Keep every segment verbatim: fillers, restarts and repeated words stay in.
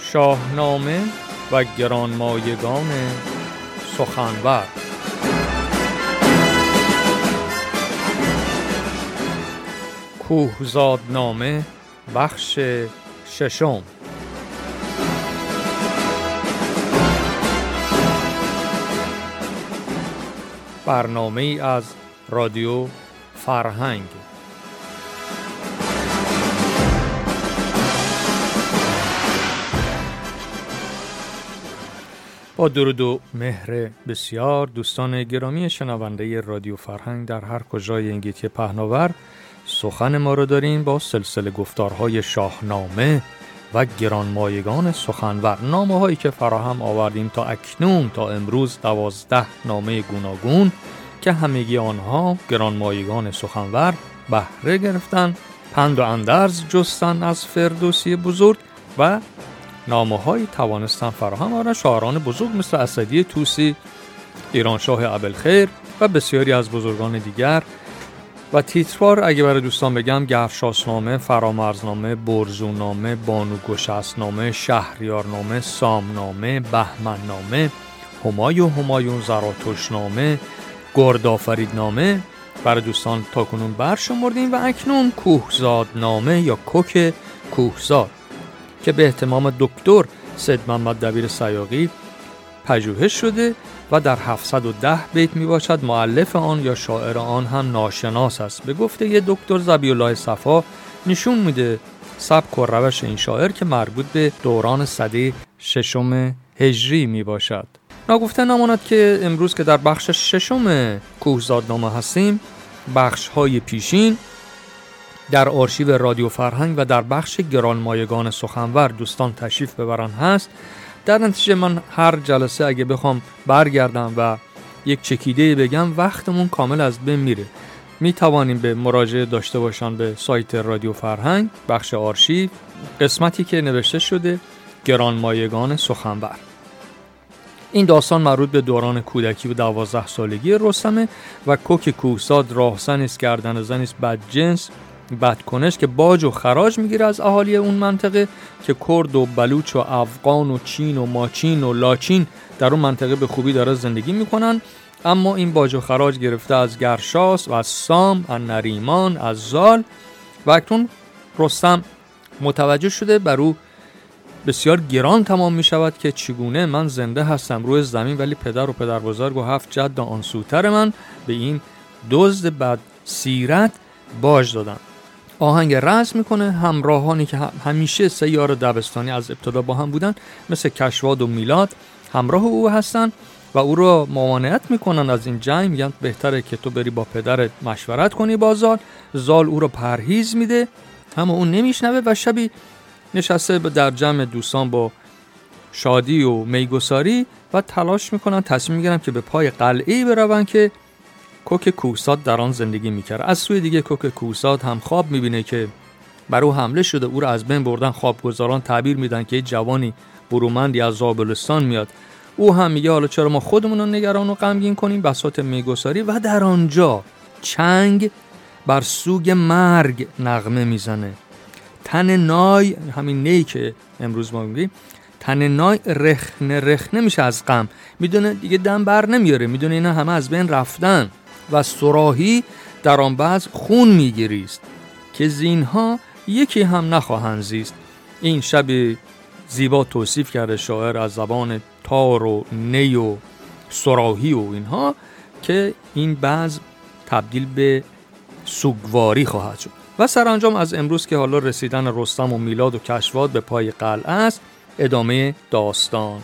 شاهنامه و گرانمایگان سخنور. کوهزادنامه بخش ششم. برنامه ای از رادیو فرهنگ. با درود و مهر بسیار دوستان گرامی شنونده رادیو فرهنگ در هر کجای این گیتی پهناور، سخن ما رو داریم با سلسله گفتارهای شاهنامه و گرانمایگان سخنور. نامه هایی که فراهم آوردیم تا اکنون تا امروز دوازده نامه گوناگون که همگی آنها گرانمایگان سخنور بهره گرفتن، پند و اندرز جستن از فردوسی بزرگ و نامه هایی توانستن فراهم آورن شاعران بزرگ مثل اسدی طوسی، ایرانشاه ابوالخیر و بسیاری از بزرگان دیگر. و تیتروار اگه برای دوستان بگم: گرشاسنامه، فرامرزنامه، برزونامه، بانوگشسنامه، شهریارنامه، سامنامه، بهمننامه، همای و همایون، زراتشتنامه، گردآفریدنامه برای دوستان تاکنون برشمردیم. و اکنون کوهزادنامه یا کوک کوهزاد که به اهتمام دکتر سید محمد دبیر سیاقی پژوهش شده و در هفتصد و ده بیت می باشد. مؤلف آن یا شاعر آن هم ناشناس است. به گفته یه دکتر ذبیح الله صفا نشون میده سبک و روش این شاعر که مربوط به دوران سده ششم هجری می باشد. ناگفته نماند که امروز که در بخش ششم کوهزادنامه هستیم، بخش های پیشین در آرشیو رادیو فرهنگ و در بخش گرانمایگان سخنور دوستان تشریف ببرن هست. در نتیجه من هر جلسه اگه بخوام برگردم و یک چکیده بگم وقتمون کامل از بین میره. می توانیم به مراجعه داشته باشن به سایت رادیو فرهنگ، بخش آرشیو، قسمتی که نوشته شده گرانمایگان سخنور. این داستان مربوط به دوران کودکی و دوازده سالگی رستمه و کوک کوهزاد راهزنی است، گردن زنی است بدجنس، بدکنش که باج و خراج میگیره از اهالی اون منطقه که کرد و بلوچ و افغان و چین و ماچین و لاچین در اون منطقه به خوبی داره زندگی میکنن. اما این باج و خراج گرفته از گرشاس و از سام، از نریمان، از زال. و اکنون رستم متوجه شده بر او بسیار گران تمام می شود که چگونه من زنده هستم روی زمین ولی پدر و پدر بزرگ و هفت جد آن سوتر من به این دزد بد سیرت باج دادن. آهنگ رسم میکنه. همراهانی که همیشه سه یار دبستانی از ابتدا با هم بودن مثل کشواد و میلاد همراه او هستن و او رو ممانعت میکنن از این جنگ. میگن بهتره که تو بری با پدرت مشورت کنی با زال. زال او رو پرهیز میده اما اون نمیشنوه و شبی نشسته در جمع دوستان با شادی و میگساری و تلاش میکنن، تصمیم میگیرن که به پای قلعه‌ای برون که کوک کوهزاد در آن زندگی میکرد. از سوی دیگه کوک کوهزاد هم خواب میبینه که بر او حمله شده، او رو از بین بردن. خوابگزاران تعبیر میدن که جوانی برومندی از زابلستان میاد. او هم میگه حالا چرا ما خودمون رو نگران و غمگین کنیم، بساط میگساری. و در آنجا چنگ بر سوگ مرگ نغمه میزنه. تن نای، همین نی که امروز ما میگیم، تن نای رخنه رخنه میشه از غم. میدونه دیگه دم بر نمیاره، میدونه اینا همه از بین رفتن و صراحی در آن بعض خون میگیریست که زینها یکی هم نخواهند زیست. این شب زیبا توصیف کرده شاعر از زبان تار و نی و صراحی و اینها که این بعض تبدیل به سوگواری خواهد شد. و سرانجام از امروز که حالا رسیدن رستم و میلاد و کشواد به پای قلعه است، ادامه داستان.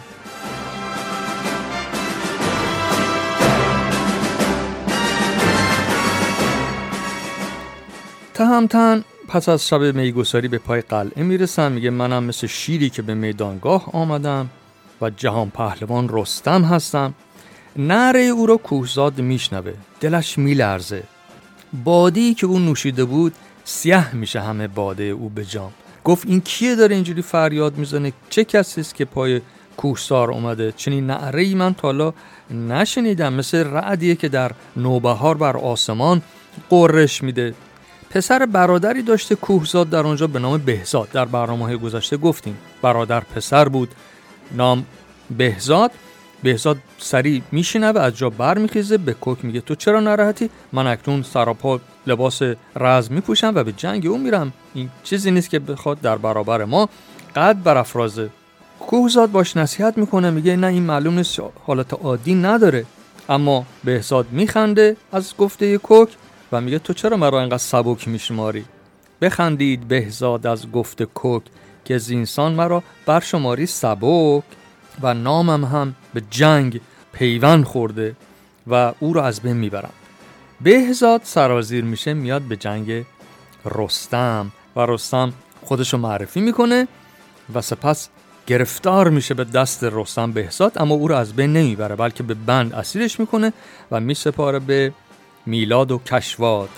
تهمتن پس از شب میگساری به پای قلعه میرسن. میگه منم مثل شیری که به میدانگاه آمدم و جهان پهلوان رستم هستم. نعره او رو کوهزاد میشنوه، دلش میلرزه. بادی که او نوشیده بود سیاه میشه همه باده او به جام. گفت این کیه داره اینجوری فریاد میزنه؟ چه کسی است که پای کوهسار اومده؟ چنین نعره‌ای من تا حالا نشنیدم. مثل رعدیه که در نوبهار بر آسمان قررش میده. پسر برادری داشته کوهزاد در آنجا به نام بهزاد. در برنامه‌های گذشته گفتیم برادر پسر بود نام بهزاد. بهزاد سریع میشینه و از جا بر میخیزه، به کوک میگه تو چرا ناراحتی؟ من اکنون سراپا لباس رزم میپوشم و به جنگ اون میرم، این چیزی نیست که بخواد در برابر ما قد برافرازه. کوهزاد باش نصیحت میکنه، میگه نه این معلوم نیست حالت عادی نداره. اما بهزاد میخنده از گفته کوک و میگه تو چرا مرا اینقدر سبک میشماری؟ بخندید بهزاد از گفته کوک که زینسان مرا برشماری سبک و نامم هم به جنگ پیوند خورده و او رو از بین میبرم. بهزاد سرازیر میشه، میاد به جنگ رستم و رستم خودشو معرفی میکنه و سپس گرفتار میشه به دست رستم بهزاد، اما او رو از بین نمیبره بلکه به بند اسیرش میکنه و میسپاره به میلاد و کشواد.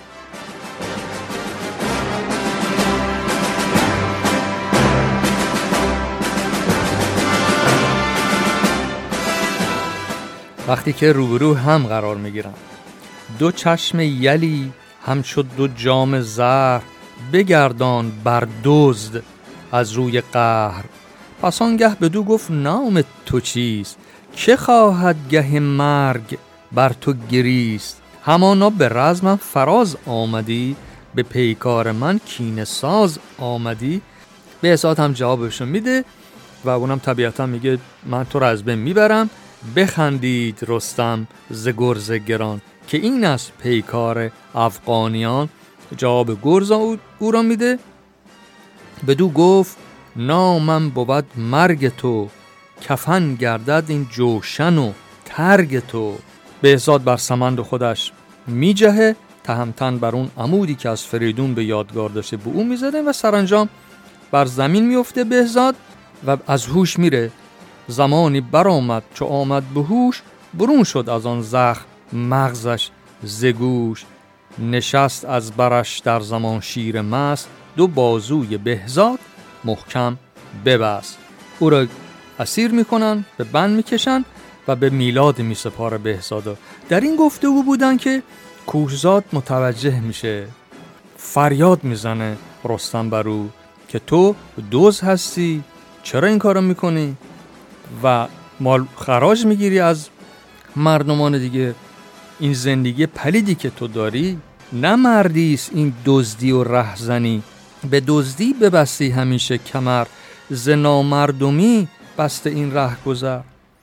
وقتی که روبرو هم قرار میگیرن، دو چشم یلی هم شد دو جام زهر، بگردان بر دزد از روی قهر. پس آنگه بدو گفت نام تو چیست؟ چه خواهد گه مرگ بر تو گریست؟ همانا به رزمم فراز آمدی، به پیکار من کینه ساز آمدی. بهزاد هم جوابشو میده و اونم طبیعتا میگه من تو رو از بین میبرم. بخندید رستم ز گرز گران، که این از پیکار افغانیان. جواب گرز او, او را میده. بدو گفت نامم بود مرگ تو، کفن گردد این جوشن و ترگ تو. بهزاد بر سمند خودش میجهه، تهمتن بر اون عمودی که از فریدون به یادگار داشته به اون میزده و سرانجام بر زمین میفته بهزاد و از هوش میره. زمانی برآمد چو آمد به هوش، برون شد از آن زخم مغزش ز گوش. نشست از برش در زمان شیر مست، دو بازوی بهزاد محکم ببست. او را اسیر میکنن، به بند میکشن و به میلاد میسپاره بهزاد. در این گفتگو بودن که کوهزاد متوجه میشه، فریاد میزنه رستم بر او که تو دزد هستی، چرا این کارو میکنی و مال خراج میگیری از مردمان دیگه؟ این زندگی پلیدی که تو داری نه مردیست، این دزدی و رهزنی. به دزدی ببستی همیشه کمر، ز نامردمی بسته این ره گذر.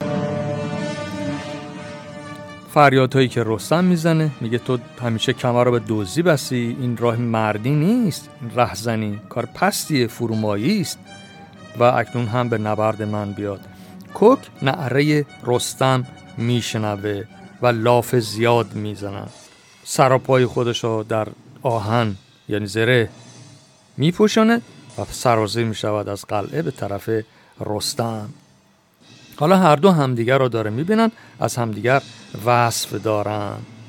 فریادهایی که رستم میزنه، میگه تو همیشه کمر رو به دزدی بستی، این راه مردی نیست، این رهزنی کار پستیه، فرومایی است و اکنون هم به نبرد من بیاد. کوک نعره رستم میشنوه و لاف زیاد میزنن. سراپای خودشو در آهن یعنی زره میپوشونه و سرازیر میشود از قلعه به طرف رستم. حالا هر دو همدیگر رو داره میبینن، از همدیگر وصف دارن.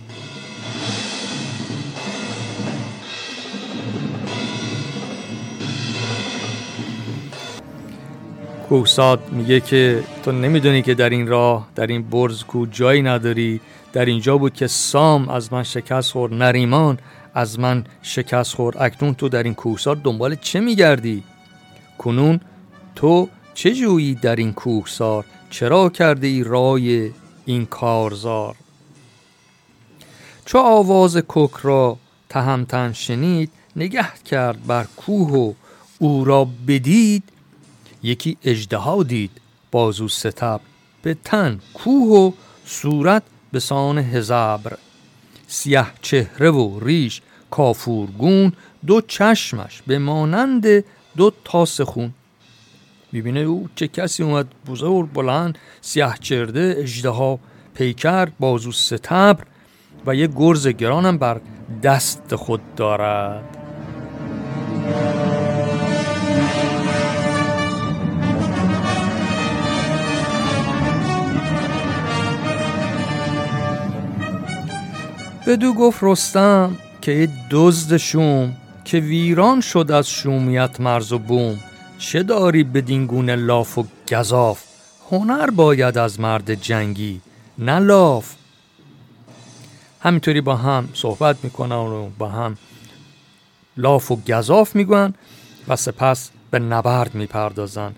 کوهزاد میگه که تو نمیدونی که در این راه، در این برز کو جایی نداری، در اینجا بود که سام از من شکست خورد، نریمان از من شکست خورد. اکنون تو در این کوهسار دنبال چه میگردی؟ کنون تو چه جویی در این کوهسار؟ چرا کرده ای رای این کارزار؟ چو آواز کوک را تهمتن شنید، نگه کرد بر کوه و او را بدید. یکی اژدها دید بازو ستبر، به تن کوه و صورت به سان هزبر. سیه چهره و ریش کافورگون، دو چشمش به مانند دو تاس خون. میبینه او چه کسی اومد بزرگ بلند، سیه چرده، اژدها پیکر، بازو ستبر و یه گرز گرانم بر دست خود دارد. بدو گفت رستم که ای دزد شوم، که ویران شد از شومیت مرز و بوم. چه داری بدین گونه لاف و گزاف، هنر باید از مرد جنگی نه لاف. همینطوری با هم صحبت میکنن و با هم لاف و گزاف میگن و سپس به نبرد میپردازن.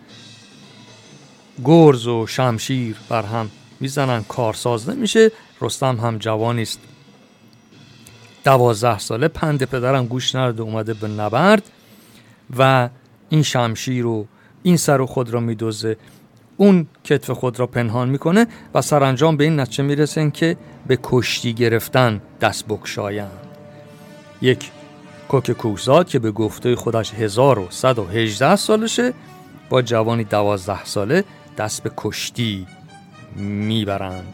گرز و شمشیر بر هم میزنن، کارساز نمیشه. رستم هم جوانی است، دوازده ساله، پند پدرم گوش نرده، اومده به نبرد و این شمشیر رو، این سر و خود را میدوزه، اون کتف خود را پنهان میکنه و سرانجام به این نتیجه میرسن که به کشتی گرفتن دست بکشایند. یک کوک کوهزاد که به گفته خودش هزار و صد و هجده سالشه با جوانی دوازده ساله دست به کشتی میبرند.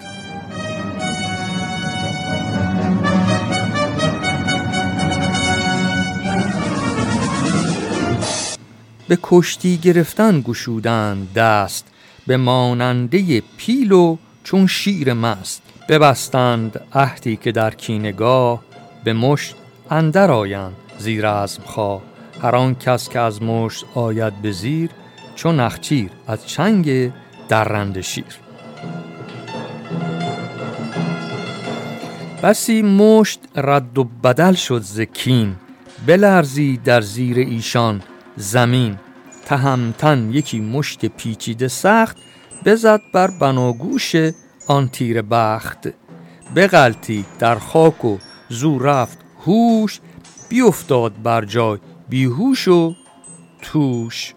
به کشتی گرفتن گشودند دست، به ماننده پیل و چون شیر مست. ببستند عهدی که در کینگاه، به مشت اندر آیند زیر عزم خواه. هر آن کس که از مشت آید به زیر، چون نخچیر از چنگ درنده شیر. بسی مشت رد و بدل شد ز کین، بلرزید در زیر ایشان زمین. تهمتن یکی مشت پیچیده سخت، بزد بر بناگوش آن تیر بخت. بغلتید در خاک و زو رفت هوش، بیفتاد بر جای بیهوش و توش.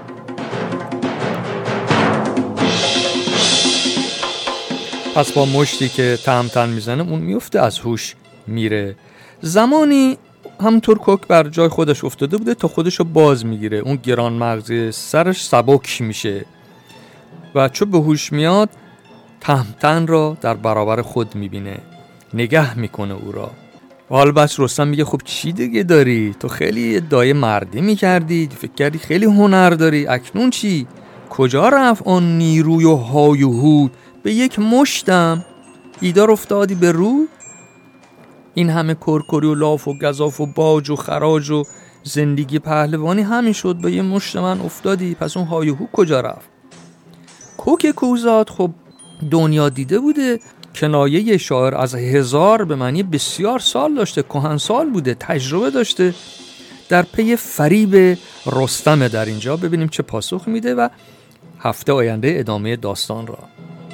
پس با مشتی که تهمتن میزنه اون میفته، از هوش میره. زمانی همونطور کوک بر جای خودش افتاده بوده تا خودشو باز میگیره، اون گران مغزی سرش سبک میشه و چون به هوش میاد تهمتن را در برابر خود میبینه، نگه میکنه او را. و حالا بس رستم میگه خب چی دیگه داری؟ تو خیلی ادعای مردی میکردی، فکر کردی خیلی هنر داری، اکنون چی؟ کجا رفت آن نیروی و های و هود؟ به یک مشتم ایدار افتادی به رو؟ این همه کرکری و لاف و گزاف و باج و خراج و زندگی پهلوانی همین شد، به یه مشت من افتادی، پس اون های و هو کجا رفت؟ کوک کوهزاد خب دنیا دیده بوده، کنایه شاعر از هزار به معنی بسیار سال داشته، کهن سال بوده، تجربه داشته، در پی فریب رستم. در اینجا ببینیم چه پاسخ میده و هفته آینده ادامه داستان را.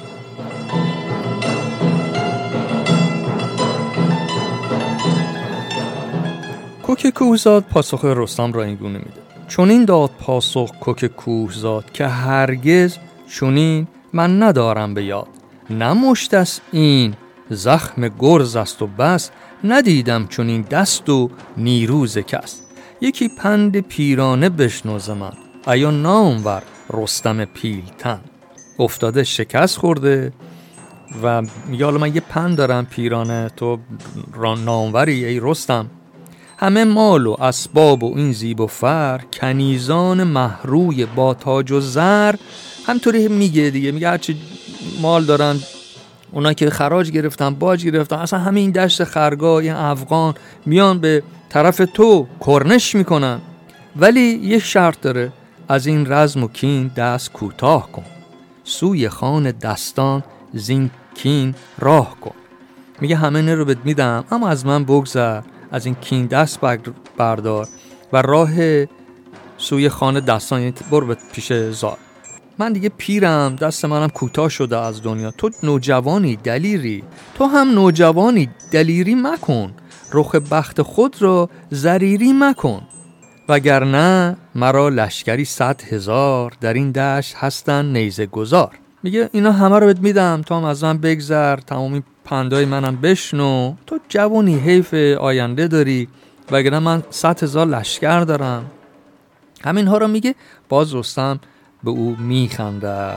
کوک کوهزاد پاسخ رستم را این گونه میده: چون این داد پاسخ کوک کوهزاد، که هرگز چونین من ندارم به یاد. نمشت است این زخم گرز است و بس، ندیدم چون این دست و نیروز کس. یکی پند پیرانه بشنو ز من، ایا نامور رستم پیلتن. افتاده شکست خورده و میگه حالا من یه پند دارم پیرانه، تو ناموری ای رستم. همه مال و اسباب و این زیب و فر، کنیزان مهروی با تاج و زر. همطوری میگه دیگه، میگه هرچی مال دارن، اونا که خراج گرفتن، باج گرفتن، اصلا همه این دشت خرگاه این افغان میان به طرف تو کرنش میکنن، ولی یه شرط داره: از این رزم و کین دست کوتاه کن، سوی خان دستان زین کین راه کن. میگه همه نه رو بهت میدم، اما از من بگذر، از این کین دست بردار و راه سوی خان دستان، یعنی برو به پیش زال. من دیگه پیرم، دست منم کوتاه شده از دنیا، تو نوجوانی دلیری، تو هم نوجوانی دلیری مکن، رخ بخت خود را زریری مکن. وگرنه مرا لشکری صد هزار، در این دشت هستن نیزه گذار. میگه اینا همه رو بهت میدم، تو هم از من بگذر، تمامی پندای منم بشنو، تو جوانی، حیف آینده داری، وگرنه من صد هزار لشکر دارم. همین ها رو میگه. باز رستم به او میخنده.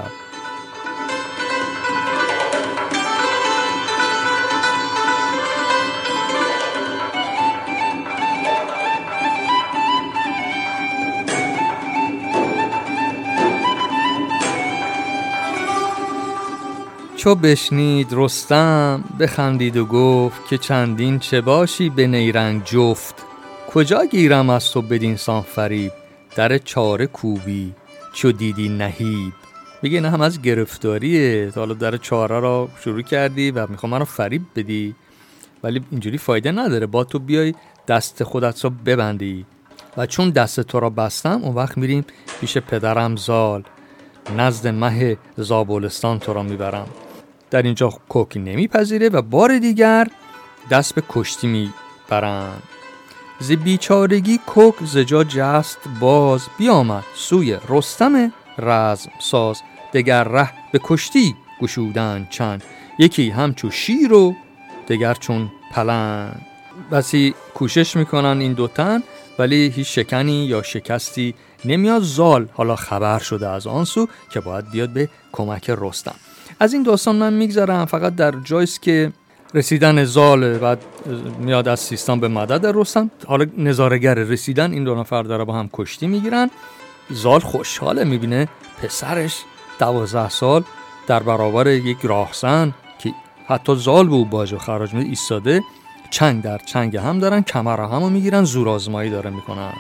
چو بشنید رستم بخندید و گفت، که چندین چه باشی به نیرنگ جفت. کجا گیرم از تو بدین سان فریب، در چاره کوبی چو دیدی نهیب. میگه نه هم از گرفتاریه، تا حالا در چاره را شروع کردی و میخوام منو فریب بدی، ولی اینجوری فایده نداره، با تو بیای دست خودت رو ببندی و چون دست تو را بستم اون وقت میریم پیش پدرم زال، نزد مه زابلستان تو را میبرم. در اینجا کوک نمیپذیره و بار دیگر دست به کشتی میبرن. ز بیچارگی کوک زجا جست باز، بیامد سوی رستم رزم ساز. دگر ره به کشتی گشودن چند، یکی همچو شیر و دگر چون پلنگ. بسی کوشش میکنن این دو تن ولی هیچ شکنی یا شکستی نمیاد. زال حالا خبر شده از آن سو که باید بیاد به کمک رستم. از این داستان من میگذرم، فقط در جایست که رسیدن زال بعد میاد از سیستان به مدد رستم. حالا نظاره‌گر رسیدن این دو نفر داره با هم کشتی میگیرن. زال خوشحاله، میبینه پسرش دوازده سال در برابر یک راهزن که حتی زال به او باج و خراج میده ایستاده، چنگ در چنگ هم دارن، کمر همو میگیرن، زورآزمایی داره میکنن.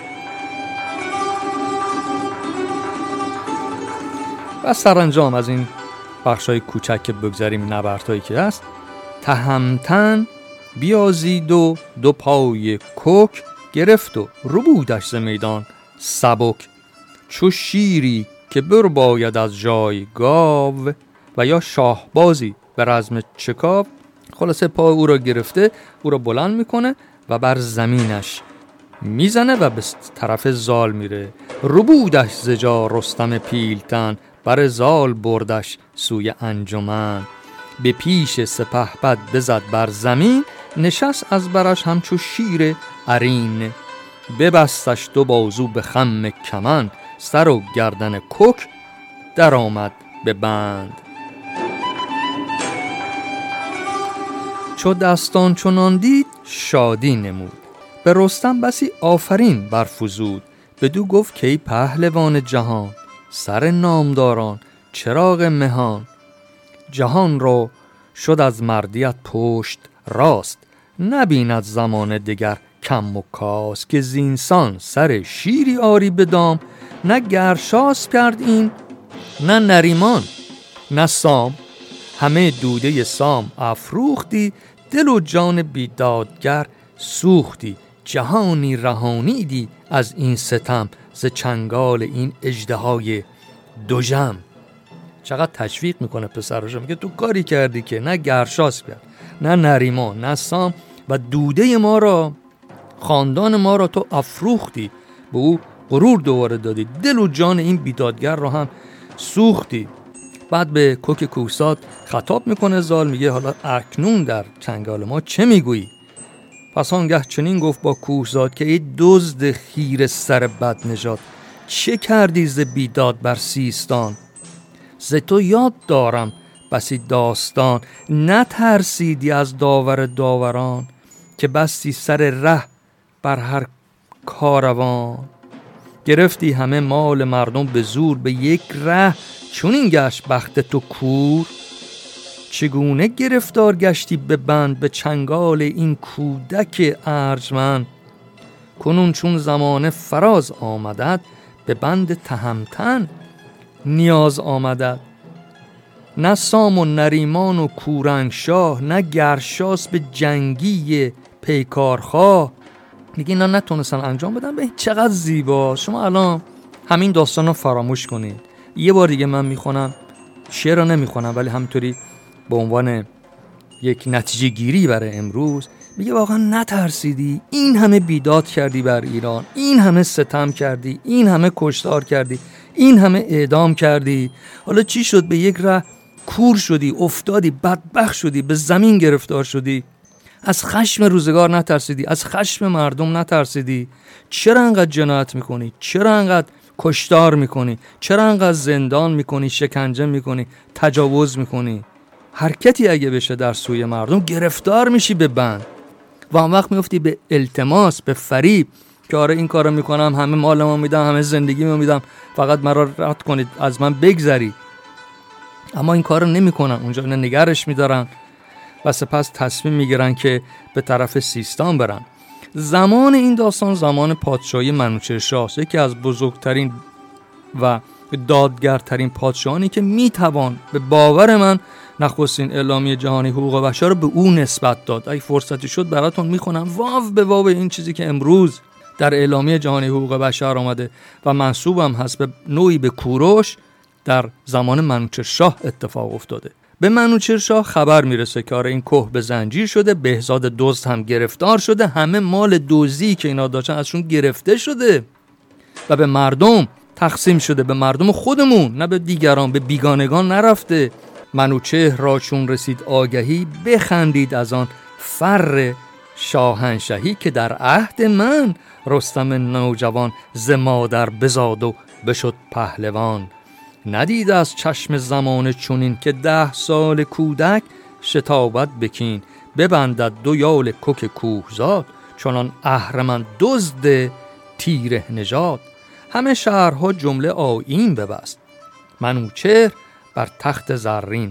و سرانجام از این بخشای کوچک که بگذاریم نبردهایی که هست، تهمتن بیازید و دو پای کوک، گرفت و ربودش ز میدان سبک. چو شیری که بر باید از جای گاو، و یا شاهبازی به رزم چکاو. خلاصه پای او را گرفته، او را بلند میکنه و بر زمینش میزنه و به طرف زال میره. ربودش ز جا رستم پیلتن، بر زال بردش سوی انجمن. به پیش سپهبد بزد بر زمین، نشست از برش همچو شیر عرین. ببستش دو بازو به خم کمند، سر و گردن کوک در آمد به بند. چو دستان چنان دید شادی نمود، به رستم بسی آفرین برفزود. بدو گفت که ای پهلوان جهان، سر نامداران چراغ مهان. جهان را شد از مردیت پشت راست، نبیند زمان دگر کم و کاس. که زینسان سر شیری آری بدام، نه گرشاس کرد این نه نریمان نه سام. همه دوده سام افروختی، دل و جان بیدادگر سوختی. جهانی رهانیدی از این ستم، ز چنگال این اژدهای دژم. چقدر تشویق میکنه پسرشو، میگه تو کاری کردی که نه گرشاس کرد نه نریمان نه سام و دوده ما را، خاندان ما را تو افروختی، به او غرور دوباره دادی، دل و جان این بیدادگر را هم سوختی. بعد به کوک کوساد خطاب میکنه زال، میگه حالا اکنون در چنگال ما چه میگویی؟ پس آنگه چنین گفت با کوهزاد که ای دزد خیر سر بد نژاد، چه کردی ز بیداد بر سیستان؟ ز تو یاد دارم بسی داستان، نترسیدی از داور داوران. که بستی سر ره بر هر کاروان، گرفتی همه مال مردم به زور. به یک ره چون این گشت بخت تو کور، چگونه گرفتار گشتی به بند، به چنگال این کودک ارجمند. کنون چون زمان فراز آمدد، به بند تهمتن نیاز آمدد. نه سام و نریمان و کورنگ شاه، نه گرشاس به جنگی پیکارخواه. میگه اینا نتونستن انجام بدن. به چقدر زیبا. شما الان همین داستان رو فراموش کنید. یه بار دیگه من میخونم، شعر رو نمیخونم ولی همینطوری به عنوان یک نتیجه گیری برای امروز. میگه واقعا نترسیدی؟ این همه بیداد کردی بر ایران، این همه ستم کردی، این همه کشتار کردی، این همه اعدام کردی. حالا چی شد؟ به یک ره کور شدی، افتادی، بدبخت شدی، به زمین گرفتار شدی. از خشم روزگار نترسیدی، از خشم مردم نترسیدی. چرا انقدر جنایت میکنی؟ چرا انقدر کشتار میکنی؟ چرا انقدر زندان میکنی، شکنجه میکنی، تجاوز میکنی؟ حرکتی اگه بشه در سوی مردم گرفتار میشی به بند و آن وقت میفتی به التماس، به فریب که آره این کارو میکنم، همه مالمو میدم، همه زندگیمو میدم، فقط مرا رد کنید، از من بگذری. اما این کارو نمیکنن. اونجا اینا نگرش میدارن و سپس تصمیم میگیرن که به طرف سیستان برن. زمان این داستان زمان پادشاهی منوچهر شاه، یکی از بزرگترین و دادگرترین پادشاهانی که میتوان به باور من نخستین اعلامیه جهانی حقوق بشر رو به او نسبت داد. اگه فرصتی شد براتون میخونم واو به واو این چیزی که امروز در اعلامیه جهانی حقوق بشر آمده و منسوب هم هست به نوعی به کوروش، در زمان منوچهرشاه اتفاق افتاده. به منوچهرشاه خبر میرسه که آره این کوه به زنجیر شده، بهزاد دزد هم گرفتار شده، همه مال دزدی که اینا داشتن ازشون گرفته شده و به مردم تقسیم شده، به مردم خودمون، نه به دیگران، به بیگانگان نرفته. منوچهر را چون رسید آگهی، بخندید از آن فر شاهنشهی که در عهد من رستم نوجوان ز مادر بزاد و بشد پهلوان. ندید از چشم زمان چونین که ده سال کودک شتابت بکین، ببندد دو یال کوک کوهزاد چنان اهرمن دزد تیره نژاد. همه شهرها جمله آیین ببست، منوچهر بر تخت زرین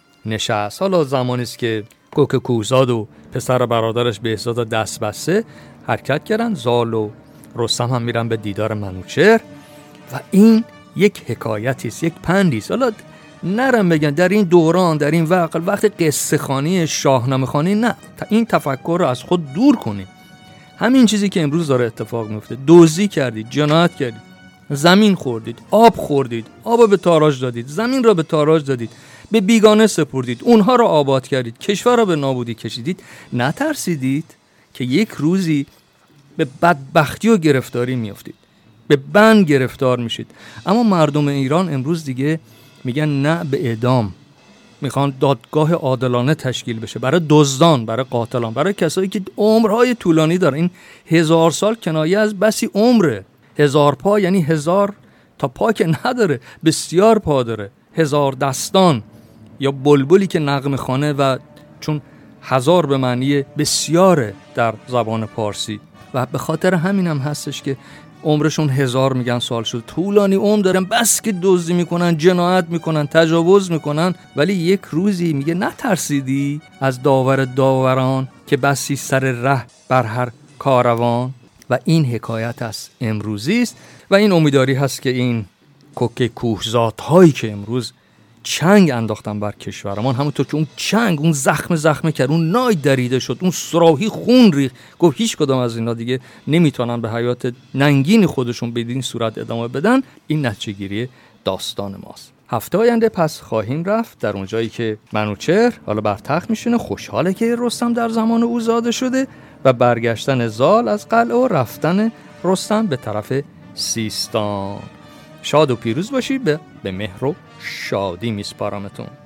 نشست. حالا زمانی است که کوک کوهزاد و پسر برادرش بهزاد دست بسته حرکت کردن، زال و رستم هم میرن به دیدار منوچهر و این یک حکایتی است، یک پندی است. حالا نرم بگن در این دوران، در این وقت وقت قصه خوانی، شاهنامه خوانی، نه، این تفکر رو از خود دور کنید. همین چیزی که امروز داره اتفاق میفته، دزدی کردید، جنایت کردید، زمین خوردید، آب خوردید، آب به تاراج دادید، زمین را به تاراج دادید، به بیگانه سپردید، اونها را آباد کردید، کشور را به نابودی کشیدید. نترسیدید که یک روزی به بدبختی و گرفتاری میافتید، به بند گرفتار میشید. اما مردم ایران امروز دیگه میگن نه به اعدام، میخوان دادگاه عادلانه تشکیل بشه برای دزدان، برای قاتلان، برای کسایی که عمرهای طولانی دارن. این هزار سال کنایه از بسی عمره. هزار پا یعنی هزار تا پا که نداره، بسیار پا داره. هزار دستان یا بلبلی که نغمه خوانه و چون هزار به معنی بسیاره در زبان پارسی و به خاطر همین هم هستش که عمرشون هزار میگن سال شد، طولانی عمر دارن، بس که دزدی میکنن، جنایت میکنن، تجاوز میکنن. ولی یک روزی میگه نترسیدی از داور داوران که بسی سر ره بر هر کاروان. و این حکایت است امروزی است و این امیدواری هست که این کوک کوهزاد هایی که امروز چنگ انداختن بر کشورمان، همونطور که اون چنگ اون زخم زخم کرد، اون نای دریده شد، اون سراحی خون ریخت، گفت هیچ کدام از اینا دیگه نمیتونن به حیات ننگین خودشون بدین صورت ادامه بدن. این نتیجه گیری داستان ماست. هفته آینده پس خواهیم رفت در اون جایی که منوچهر حالا بر تخت میشینه، خوشحاله که رستم در زمان او زاده شده و برگشتن زال از قلعه و رفتن رستم به طرف سیستان. شاد و پیروز باشید. به به مهر و شادی میسپارمتون.